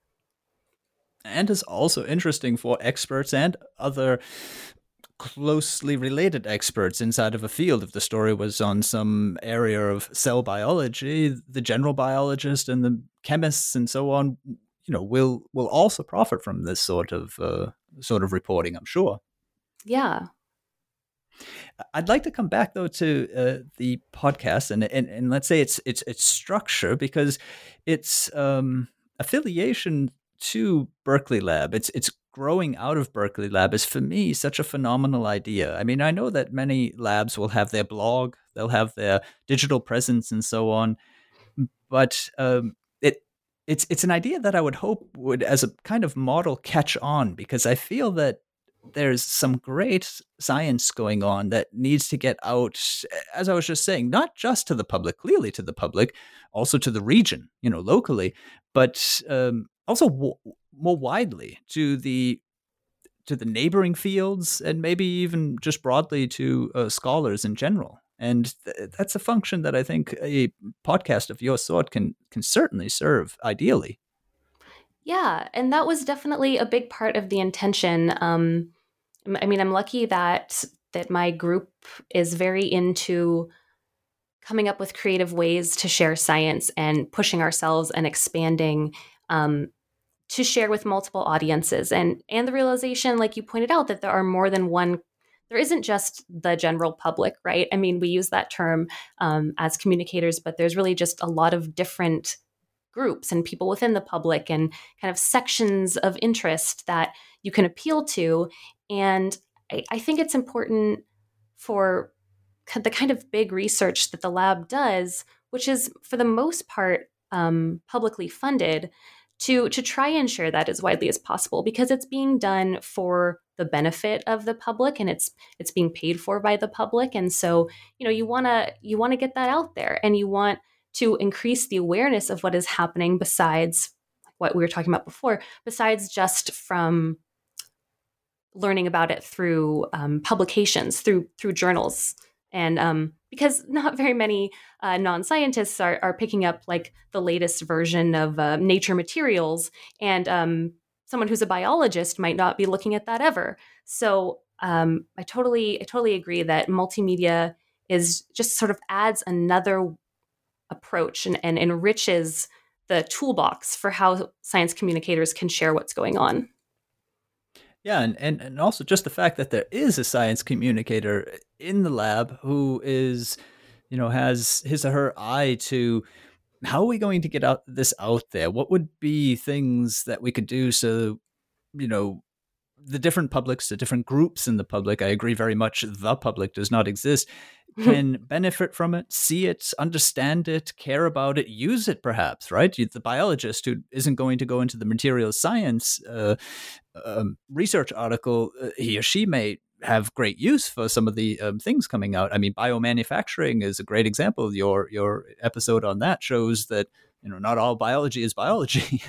And is also interesting for experts and other closely related experts inside of a field. If the story was on some area of cell biology, the general biologist and the chemists and so on, will also profit from this sort of reporting, I'm sure. Yeah. I'd like to come back though to the podcast and let's say its structure, because its affiliation to Berkeley Lab, it's growing out of Berkeley Lab, is for me such a phenomenal idea. I mean, I know that many labs will have their blog, they'll have their digital presence and so on, but it's an idea that I would hope would, as a kind of model, catch on, because I feel that there's some great science going on that needs to get out, as I was just saying, not just to the public, clearly to the public, also to the region, locally, but also more widely to the neighboring fields, and maybe even just broadly to scholars in general. And that's a function that I think a podcast of your sort can certainly serve ideally. Yeah, and that was definitely a big part of the intention. I mean, I'm lucky that my group is very into coming up with creative ways to share science and pushing ourselves and expanding to share with multiple audiences. And the realization, like you pointed out, that there are more than one. There isn't just the general public, right? I mean, we use that term as communicators, but there's really just a lot of different groups and people within the public and kind of sections of interest that you can appeal to. And I think it's important for the kind of big research that the lab does, which is for the most part publicly funded, to try and share that as widely as possible, because it's being done for the benefit of the public and it's being paid for by the public. And so, you want to get that out there, and you want to increase the awareness of what is happening, besides what we were talking about before, besides just from learning about it through publications, through journals. And because not very many non-scientists are picking up like the latest version of Nature materials, and someone who's a biologist might not be looking at that ever. So I totally agree that multimedia is just sort of adds another approach and enriches the toolbox for how science communicators can share what's going on. Yeah, and also just the fact that there is a science communicator in the lab who is, has his or her eye to how are we going to get this out there? What would be things that we could do so, the different publics, the different groups in the public, I agree very much, the public does not exist, can benefit from it, see it, understand it, care about it, use it perhaps, right? The biologist who isn't going to go into the materials science research article, he or she may have great use for some of the things coming out. I mean, biomanufacturing is a great example. Your episode on that shows that, not all biology is biology.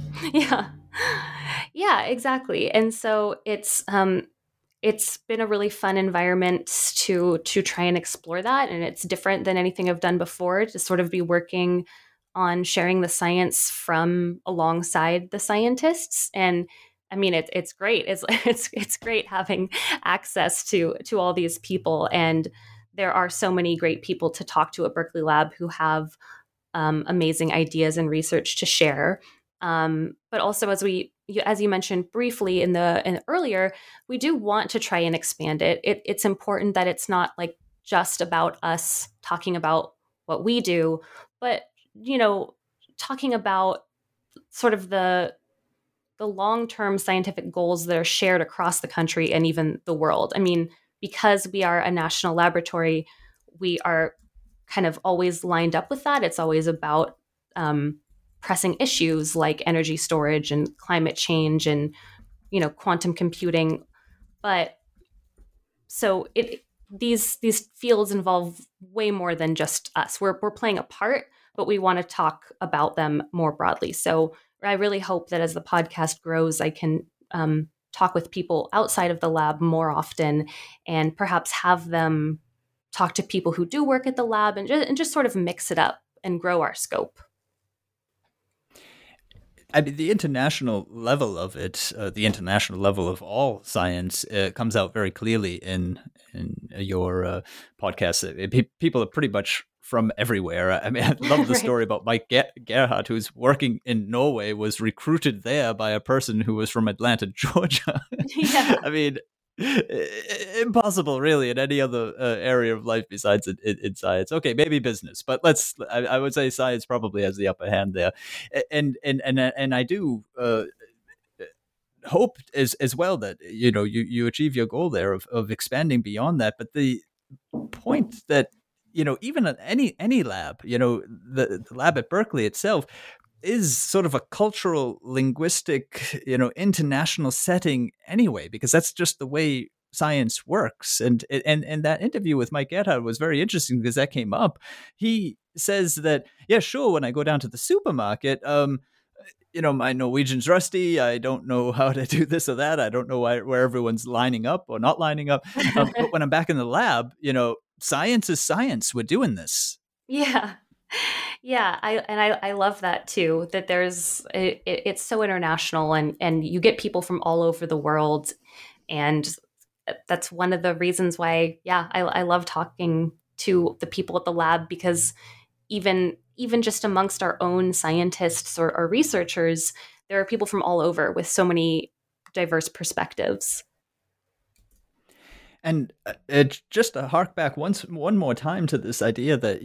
Yeah, exactly. And so it's been a really fun environment to try and explore that. And it's different than anything I've done before, to sort of be working on sharing the science from alongside the scientists. And I mean, it's great. It's great having access to all these people. And there are so many great people to talk to at Berkeley Lab who have amazing ideas and research to share. But also, as you mentioned briefly in earlier, we do want to try and expand it. It's important that it's not like just about us talking about what we do, but talking about sort of the long-term scientific goals that are shared across the country and even the world. I mean, because we are a national laboratory, we are kind of always lined up with that. It's always about pressing issues like energy storage and climate change and, quantum computing. But so these fields involve way more than just us. We're playing a part, but we want to talk about them more broadly. So I really hope that as the podcast grows, I can talk with people outside of the lab more often, and perhaps have them talk to people who do work at the lab, and just sort of mix it up and grow our scope. I mean, the international level of it, the international level of all science, comes out very clearly in your podcast. People are pretty much from everywhere. I mean, I love the story about Mike Gerhardt, who's working in Norway, was recruited there by a person who was from Atlanta, Georgia. Yeah. I mean, impossible, really, in any other area of life besides in science. Okay, maybe business, but I would say science probably has the upper hand there, and I do hope as well that you achieve your goal there of expanding beyond that. But the point that even at any lab, the lab at Berkeley itself is sort of a cultural, linguistic, international setting anyway, because that's just the way science works. And that interview with Mike Gerhardt was very interesting because that came up. He says that, yeah, sure, when I go down to the supermarket, my Norwegian's rusty. I don't know how to do this or that. I don't know where everyone's lining up or not lining up. But when I'm back in the lab, science is science. We're doing this. Yeah. Yeah, I love that too, that it's so international, and you get people from all over the world. And that's one of the reasons why, I love talking to the people at the lab, because even just amongst our own scientists or researchers, there are people from all over with so many diverse perspectives. And just to hark back one more time to this idea that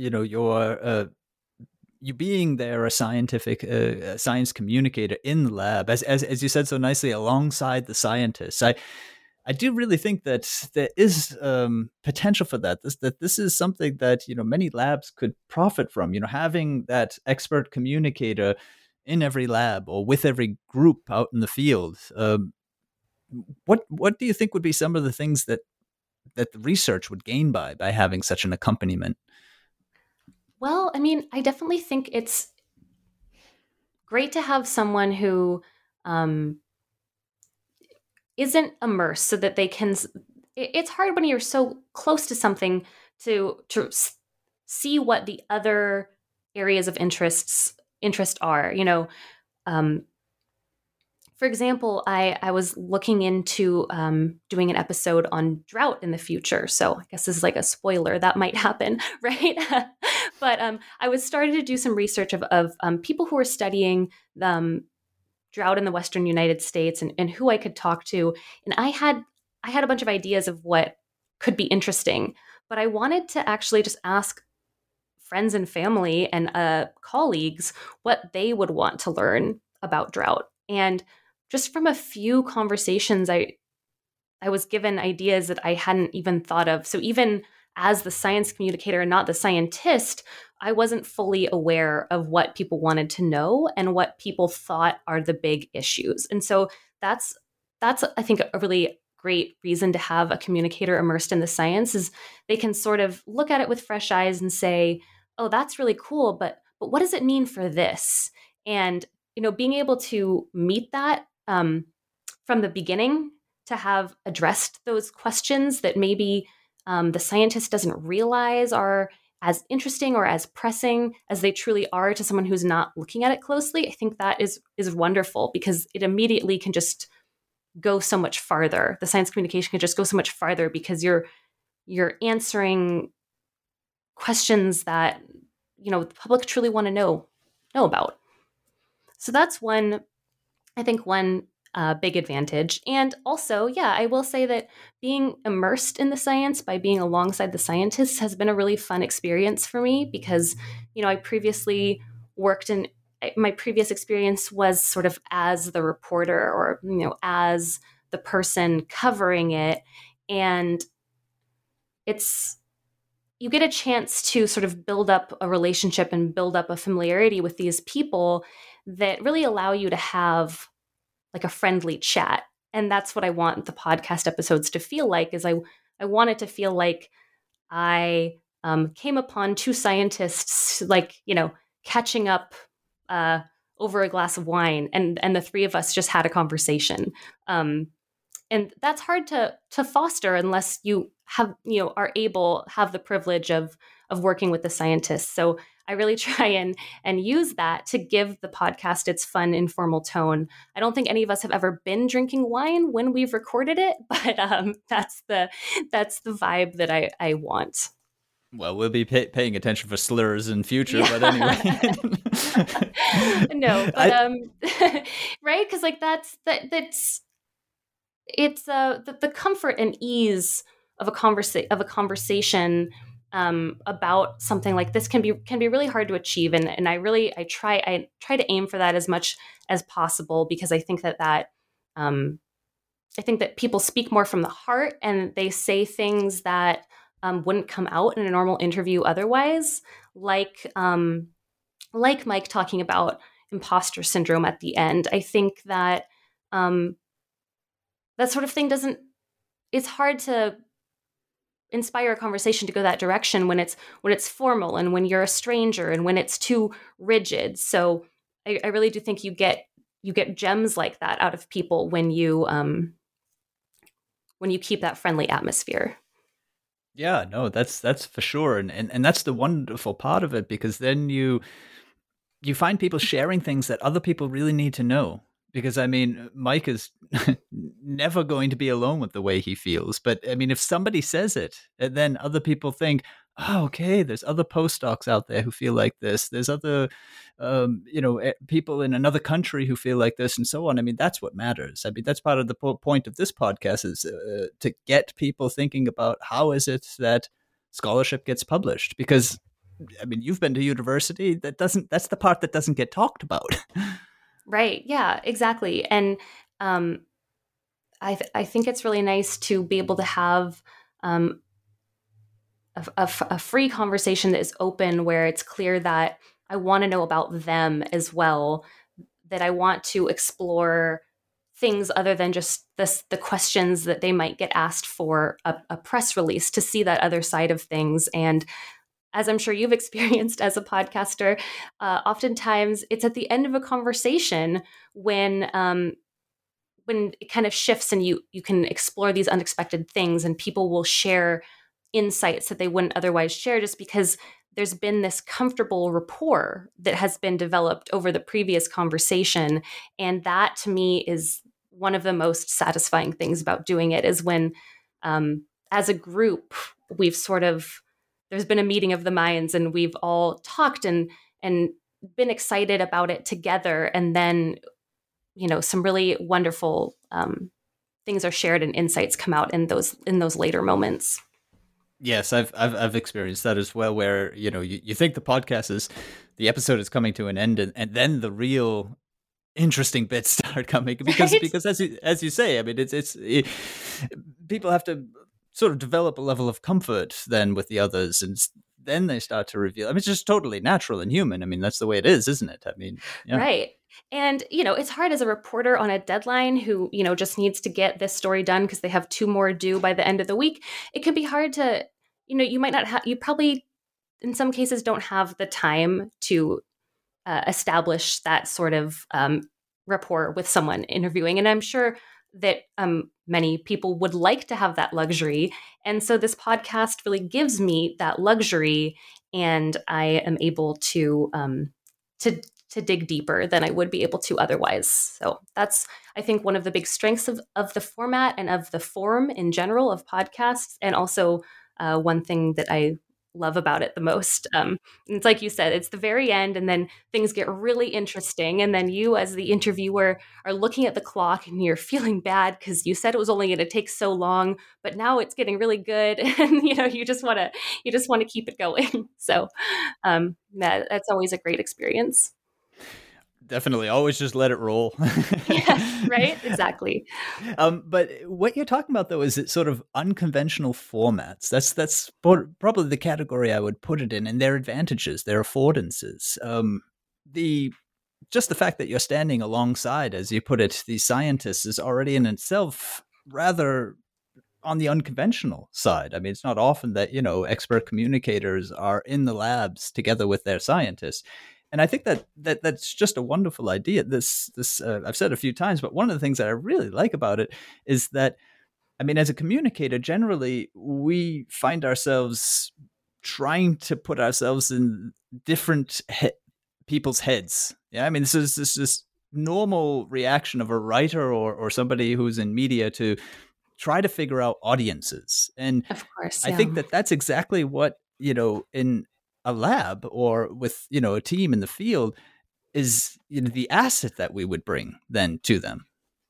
you being there a science communicator in the lab, as you said so nicely, alongside the scientists. I do really think that there is potential for that. This is something that many labs could profit from. Having that expert communicator in every lab or with every group out in the field. What do you think would be some of the things that the research would gain by having such an accompaniment? Well, I mean, I definitely think it's great to have someone who isn't immersed, so that they can. It's hard when you're so close to something to see what the other areas of interest are. For example, I was looking into doing an episode on drought in the future. So I guess this is like a spoiler that might happen, right? But I was starting to do some research of people who are studying drought in the Western United States, and who I could talk to. And I had a bunch of ideas of what could be interesting, but I wanted to actually just ask friends and family and colleagues what they would want to learn about drought. And just from a few conversations, I was given ideas that I hadn't even thought of. So even as the science communicator and not the scientist, I wasn't fully aware of what people wanted to know and what people thought are the big issues. And so that's I think a really great reason to have a communicator immersed in the science, is they can sort of look at it with fresh eyes and say, oh, that's really cool, but what does it mean for this? And being able to meet that from the beginning, to have addressed those questions that maybe the scientist doesn't realize are as interesting or as pressing as they truly are to someone who's not looking at it closely. I think that is wonderful, because it immediately can just go so much farther. The science communication can just go so much farther, because you're answering questions that the public truly want to know about. So that's one big advantage. And also, I will say that being immersed in the science by being alongside the scientists has been a really fun experience for me, because, I previously worked in, my previous experience was sort of as the reporter, or, as the person covering it. And you get a chance to sort of build up a relationship and build up a familiarity with these people that really allow you to have like a friendly chat. And that's what I want the podcast episodes to feel like, is I want it to feel like I came upon two scientists, like, catching up over a glass of wine, and the three of us just had a conversation. And that's hard to foster unless you have have the privilege of working with the scientists. So I really try and use that to give the podcast its fun, informal tone. I don't think any of us have ever been drinking wine when we've recorded it, but that's the vibe that I want. Well, we'll be paying attention for slurs in future, yeah. But anyway. No, but right? Because like that's it's the comfort and ease of a conversation about something like this can be really hard to achieve, and I try to aim for that as much as possible, because I think that people speak more from the heart, and they say things that wouldn't come out in a normal interview otherwise, like Mike talking about imposter syndrome at the end. I think that that sort of thing it's hard to inspire a conversation to go that direction when it's formal, and when you're a stranger, and when it's too rigid. So I really do think you get gems like that out of people when you keep that friendly atmosphere. Yeah, no, that's for sure. And that's the wonderful part of it, because then you find people sharing things that other people really need to know. Because, I mean, Mike is never going to be alone with the way he feels. But, I mean, if somebody says it, and then other people think, oh, okay, there's other postdocs out there who feel like this. There's other, people in another country who feel like this, and so on. I mean, that's what matters. I mean, that's part of the point of this podcast, is to get people thinking about how is it that scholarship gets published. Because, I mean, you've been to university. That's the part that doesn't get talked about. Right. Yeah, exactly. And I think it's really nice to be able to have a free conversation that is open, where it's clear that I want to know about them as well, that I want to explore things other than just the questions that they might get asked for a press release, to see that other side of things. And as I'm sure you've experienced as a podcaster, oftentimes it's at the end of a conversation when it kind of shifts, and you can explore these unexpected things, and people will share insights that they wouldn't otherwise share, just because there's been this comfortable rapport that has been developed over the previous conversation. And that, to me, is one of the most satisfying things about doing it, is when, as a group, there's been a meeting of the minds, and we've all talked and been excited about it together. And then, some really wonderful things are shared, and insights come out in those later moments. Yes, I've experienced that as well, where, you think the episode is coming to an end, and then the real interesting bits start coming, because Right? because as you say, I mean, it's people have to sort of develop a level of comfort then with the others, and then they start to reveal. I mean, it's just totally natural and human. I mean, that's the way it is, isn't it? I mean, yeah. Right. And, it's hard as a reporter on a deadline who, just needs to get this story done because they have 2 more due by the end of the week. It could be hard to, you might not have, you probably in some cases don't have the time to establish that sort of rapport with someone interviewing. And I'm sure that many people would like to have that luxury. And so this podcast really gives me that luxury, and I am able to dig deeper than I would be able to otherwise. So that's, I think, one of the big strengths of the format and of the form in general of podcasts, and also one thing that I love about it the most. It's like you said, it's the very end, and then things get really interesting, and then you as the interviewer are looking at the clock, and you're feeling bad because you said it was only going to take so long, but now it's getting really good, and you just want to keep it going. So that's always a great experience. Definitely. Always just let it roll. Yeah, right? Exactly. But what you're talking about, though, is it sort of unconventional formats. That's probably the category I would put it in, and their advantages, their affordances. Just the fact that you're standing alongside, as you put it, these scientists is already in itself rather on the unconventional side. I mean, it's not often that, expert communicators are in the labs together with their scientists. And I think that's just a wonderful idea. This I've said a few times, but one of the things that I really like about it is that, I mean, as a communicator, generally we find ourselves trying to put ourselves in different people's heads. Yeah, I mean, this is normal reaction of a writer or somebody who's in media to try to figure out audiences. And of course, I think that's exactly what, in a lab or with, a team in the field is, the asset that we would bring then to them.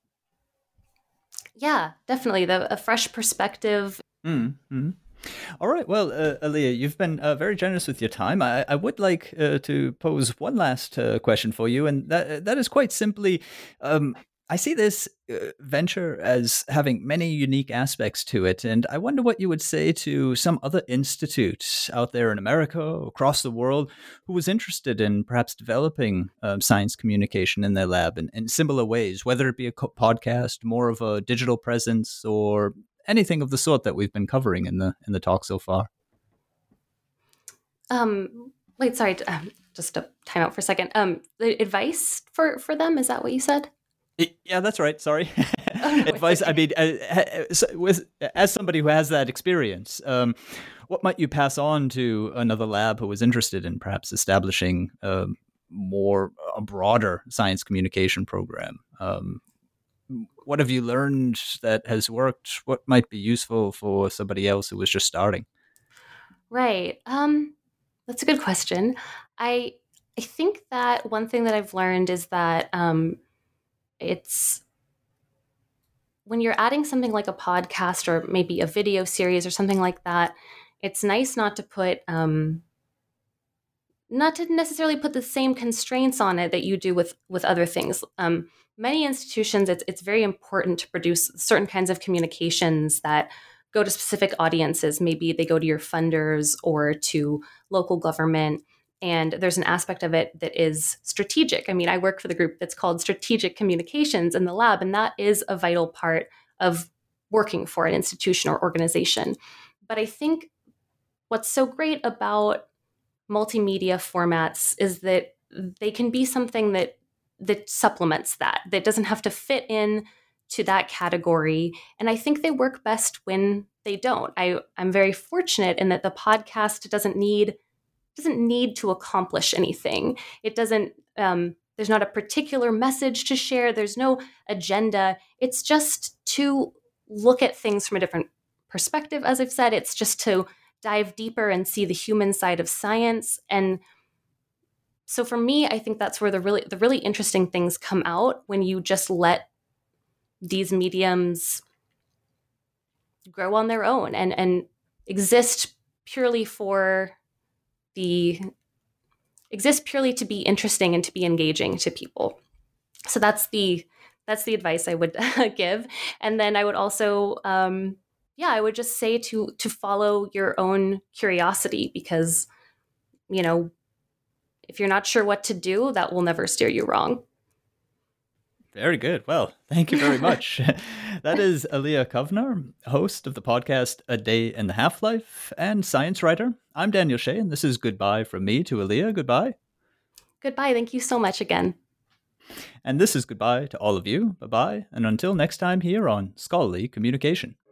Yeah, definitely. A fresh perspective. Mm-hmm. All right. Well, Aaliyah, you've been very generous with your time. I would like to pose one last question for you, and that is quite simply, I see this venture as having many unique aspects to it, and I wonder what you would say to some other institute out there in America, across the world, who was interested in perhaps developing science communication in their lab in similar ways, whether it be a podcast, more of a digital presence, or anything of the sort that we've been covering in the talk so far. Wait, sorry, just a time out for a second. The advice for them, is that what you said? Yeah, that's right. Sorry. Oh, no, advice. okay. I mean, as somebody who has that experience, what might you pass on to another lab who was interested in perhaps establishing a broader science communication program? What have you learned that has worked? What might be useful for somebody else who was just starting? Right. That's a good question. I think that one thing that I've learned is that it's when you're adding something like a podcast or maybe a video series or something like that, it's nice not to necessarily put the same constraints on it that you do with other things. Many institutions, it's very important to produce certain kinds of communications that go to specific audiences. Maybe they go to your funders or to local government. And there's an aspect of it that is strategic. I mean, I work for the group that's called Strategic Communications in the lab, and that is a vital part of working for an institution or organization. But I think what's so great about multimedia formats is that they can be something that supplements that doesn't have to fit in to that category. And I think they work best when they don't. I'm very fortunate in that the podcast doesn't need to accomplish anything. It doesn't, there's not a particular message to share. There's no agenda. It's just to look at things from a different perspective. As I've said, it's just to dive deeper and see the human side of science. And so for me, I think that's where the really interesting things come out, when you just let these mediums grow on their own and exist purely to be interesting and to be engaging to people. So that's the advice I would give. And then I would also, I would just say to follow your own curiosity, because, if you're not sure what to do, that will never steer you wrong. Very good. Well, thank you very much. That is Aaliyah Kovner, host of the podcast A Day in the Half-Life and science writer. I'm Daniel Shea, and this is goodbye from me to Aaliyah. Goodbye. Goodbye. Thank you so much again. And this is goodbye to all of you. Bye-bye. And until next time here on Scholarly Communication.